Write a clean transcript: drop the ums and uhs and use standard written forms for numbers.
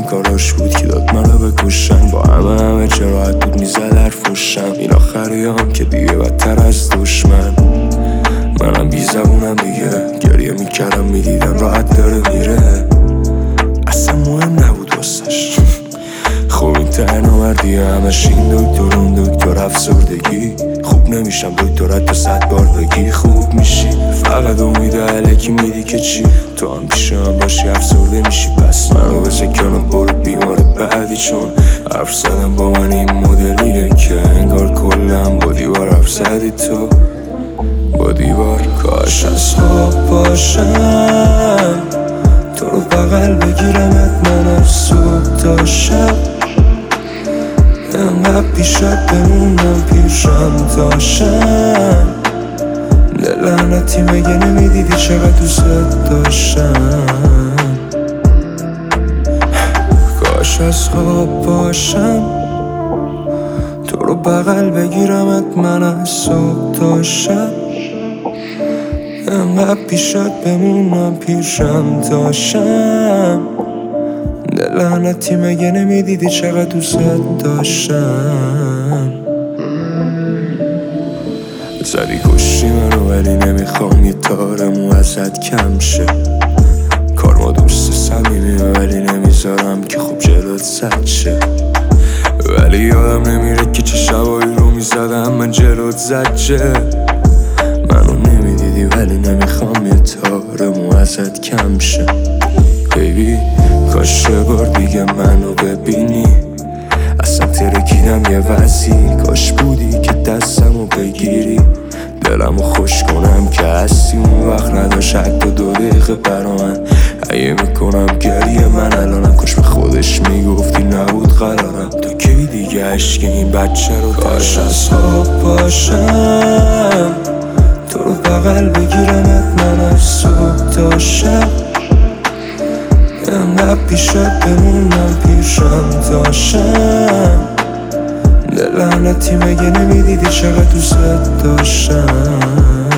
کاراش بود که داد منو بکشن. با همه جراحت بود میزد حرفوشم. این آخری هم که دیگه بدتر از دشمن. منم بی زبونم دیگه، گریه میکردم میدیدم راحت داره میره. اصلا مهم نبود واسش. خب این تناوردی همش این دکتر اون دکتر افسردگی. خوب نمیشم دکترت تو 100 بار بگی خوب میشی. فقط امید علکی میدی که چی تو هم پیش هم باشی افسرده میشی. پس منو بسکن و برو بیمار بعدی، چون حرف زدم با من این مدلیه که انگار کلم با دیوار حرف زدی تو. با دیوار کاش از خواب باشم تو رو بغل بگیرمت من از صبح تا شب. انقدر پیشت بمونم پیشم تا شم. لعنتی مگه نمیدیدی چقدر دوست داشتم. کاش از خواب باشم تو رو بغل بگیرمت من از صبح تا شب. انقدر پیشت بمونم پیشم تا شم. لعنتی مگه نمیدیدی چقدر دوست داشتم. زدی کشتی منو ولی نمیخوام یه تارمو ازت کم شه. کار ما دوست صمیمی ولی نمیذارم که خوب جلوت زد شه. ولی یادم نمیره که چه شبایی رو میزدم من جلوت زد شه. منو نمیدیدی ولی نمیخوام یه تارمو ازت کم شه. بیبی کاش یه بار دیگه منو ببینی. اصلا ترکیدم یه وزی. کاش بودی که دستمو بگیری دلمو خوش کنم که هستی. اون وقت نداشت حتی 2 دقیقه برا من. اگه میکنم گریه من الانم کاش به خودش میگفتی نبود قرارم. تا کی دیگه عشق این بچه رو کاش از خواب باشم تو رو بغل بگیرمت من از صبح تا شب. انقدر پیشت بمونم پیشم تا شم. لعنتی مگه نمیدیدی چقدر دوست داشتم.